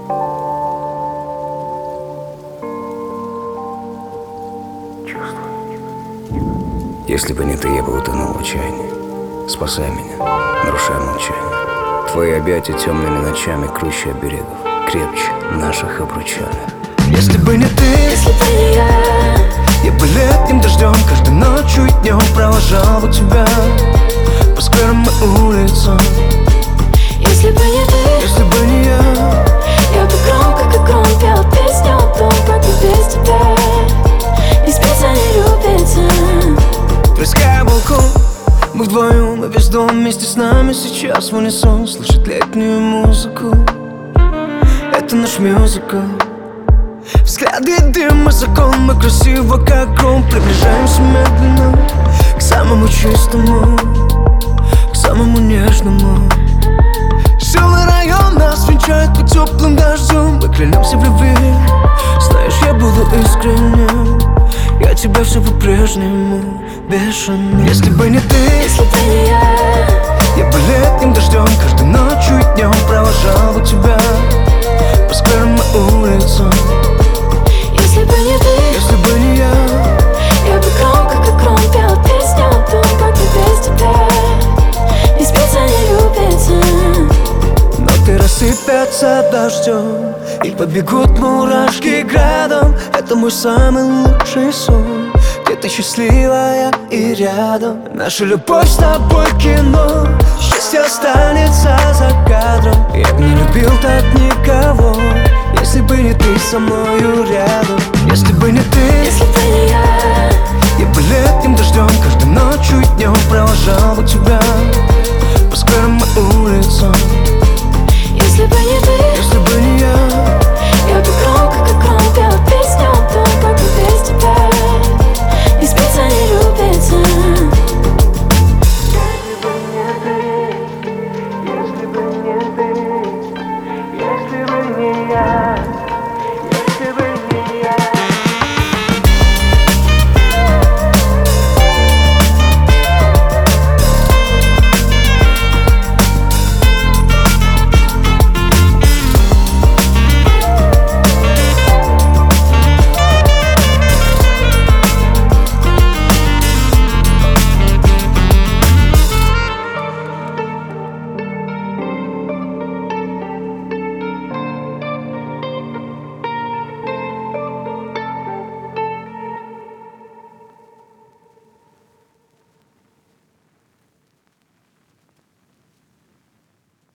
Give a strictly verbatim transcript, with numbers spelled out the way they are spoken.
Если бы не ты, я бы утонул в отчаянии. Спасай меня, нарушай молчание. Твои объятия темными ночами круче оберегов, крепче наших обручальных. Если бы не ты, если бы не я, я бы летним дождем каждой ночью и днем провожал бы тебя по скверам и улицам. если бы не ты, Если бы не я, я бы громко, как гром, пел песню о том, как и без тебя не спится, не любится. треская балкон, мы вдвоем, и весь дом вместе с нами сейчас в унисон слышит летнюю музыку. Это наш мюзикл. Взгляды, дым и закон, мы красиво, как гром, приближаемся медленно к самому чистому, к самому нежному. Шумный район нас венчает под теплым дождем. Мы клянемся в любви, знаешь, я буду искренним. Я тебя все по-прежнему бешеный. Если бы не ты, Если бы не я, я бы летним дождем каждой ночью и днем провожал бы тебя по скверам и улицам. если бы не ты, Если бы не я, я бы громко, как гром, пел песню о том, как и без тебя не спится, не любится. но ты рассыпятся дождем и побегут мурашки градом. Это мой самый лучший сон, где ты счастливая и рядом. Наша любовь с тобой кино, счастье останется за кадром. Я бы не любил так никого, если бы не ты со мною